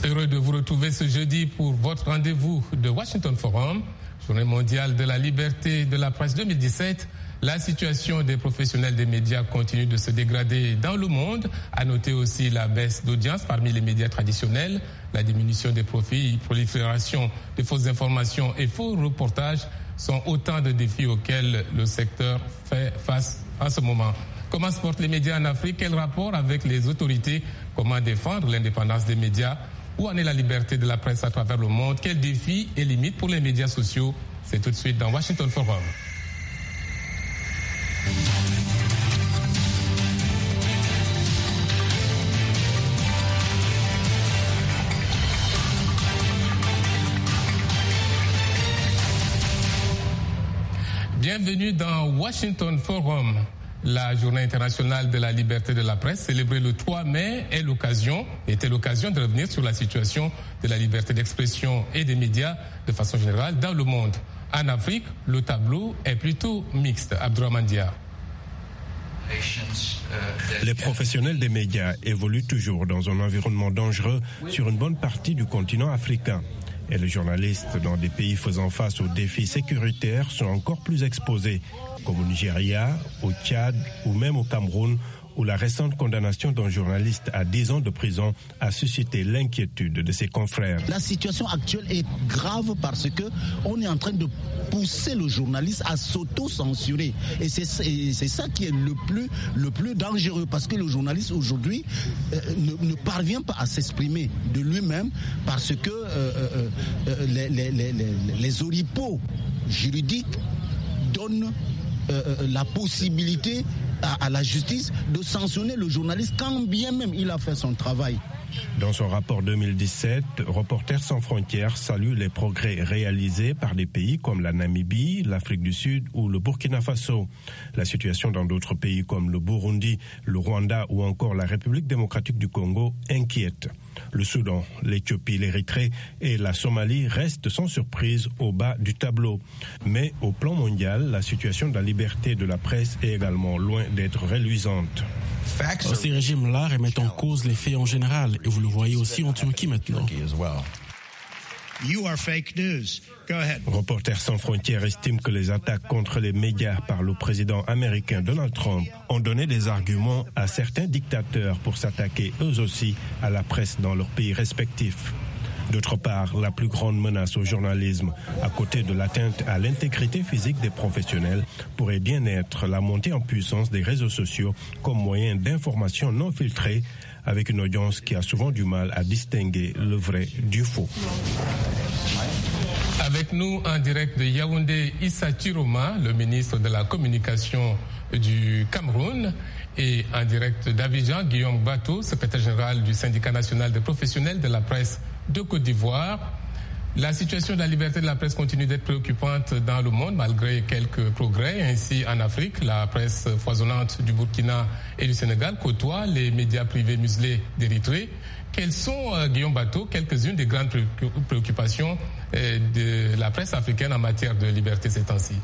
Heureux de vous retrouver ce jeudi pour votre rendez-vous de Washington Forum, Journée mondiale de la liberté de la presse 2017. La situation des professionnels des médias continue de se dégrader dans le monde. À noter aussi la baisse d'audience parmi les médias traditionnels, la diminution des profits, prolifération de fausses informations et faux reportages sont autant de défis auxquels le secteur fait face en ce moment. Comment se portent les médias en Afrique? Quel rapport avec les autorités? Comment défendre l'indépendance des médias? Où en est la liberté de la presse à travers le monde? Quels défis et limites pour les médias sociaux? C'est tout de suite dans Washington Forum. Bienvenue dans Washington Forum. La Journée internationale de la liberté de la presse, célébrée le 3 mai, était l'occasion de revenir sur la situation de la liberté d'expression et des médias de façon générale dans le monde. En Afrique, le tableau est plutôt mixte. Abdourahmane Dia. Les professionnels des médias évoluent toujours dans un environnement dangereux sur une bonne partie du continent africain. Et les journalistes dans des pays faisant face aux défis sécuritaires sont encore plus exposés, comme au Nigeria, au Tchad ou même au Cameroun, où la récente condamnation d'un journaliste à 10 ans de prison a suscité l'inquiétude de ses confrères. La situation actuelle est grave parce que on est en train de pousser le journaliste à s'auto-censurer. Et c'est ça qui est le plus dangereux, parce que le journaliste aujourd'hui ne parvient pas à s'exprimer de lui-même parce que les oripeaux juridiques donnent la possibilité à la justice de sanctionner le journaliste quand bien même il a fait son travail. Dans son rapport 2017, Reporters sans frontières salue les progrès réalisés par des pays comme la Namibie, l'Afrique du Sud ou le Burkina Faso. La situation dans d'autres pays comme le Burundi, le Rwanda ou encore la République démocratique du Congo inquiète. Le Soudan, l'Éthiopie, l'Érythrée et la Somalie restent sans surprise au bas du tableau. Mais au plan mondial, la situation de la liberté de la presse est également loin d'être reluisante. Ces régimes-là remettent en cause les faits en général, et vous le voyez aussi en Turquie maintenant. Reporters sans frontières estime que les attaques contre les médias par le président américain Donald Trump ont donné des arguments à certains dictateurs pour s'attaquer eux aussi à la presse dans leurs pays respectifs. D'autre part, la plus grande menace au journalisme, à côté de l'atteinte à l'intégrité physique des professionnels, pourrait bien être la montée en puissance des réseaux sociaux comme moyen d'information non filtrée, avec une audience qui a souvent du mal à distinguer le vrai du faux. Avec nous en direct de Yaoundé, Issa Chiroma, le ministre de la Communication du Cameroun, et en direct d'Abidjan, Guillaume Bato, secrétaire général du syndicat national des professionnels de la presse de Côte d'Ivoire. La situation de la liberté de la presse continue d'être préoccupante dans le monde malgré quelques progrès. Ainsi, en Afrique, la presse foisonnante du Burkina et du Sénégal côtoie les médias privés muselés d'Érythrée. Quelles sont, Guillaume Bato, quelques-unes des grandes préoccupations de la presse africaine en matière de liberté ces temps-ci?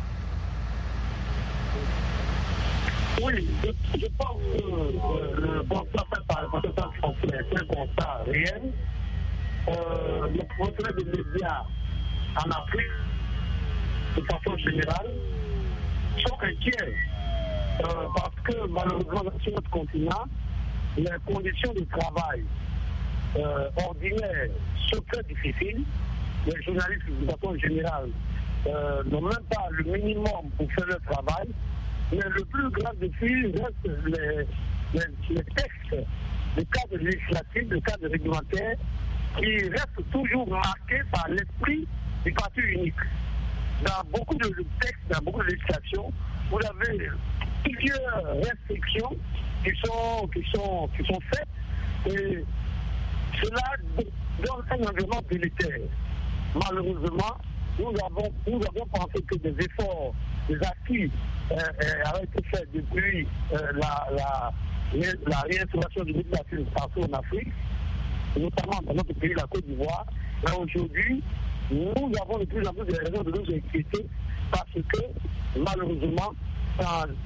Oui, je pense que le constat fait par le c'est un constat réel. Les professionnels des médias en Afrique, de façon générale, sont inquiets parce que malheureusement sur notre continent, les conditions de travail ordinaires sont très difficiles. Les journalistes, de façon générale, n'ont même pas le minimum pour faire leur travail. Mais le plus grand défi reste les textes, les cadres législatifs, les cadres réglementaires, qui restent toujours marqués par l'esprit du parti unique. Dans beaucoup de textes, dans beaucoup de législations, vous avez plusieurs restrictions qui sont faites, et cela donne un environnement délétère. Malheureusement, nous avons pensé que des efforts, des acquis avaient été faits depuis la réinstauration du législatif partout en Afrique, notamment dans notre pays, la Côte d'Ivoire. Mais aujourd'hui, nous avons de plus en plus de raisons de nous inquiéter parce que, malheureusement,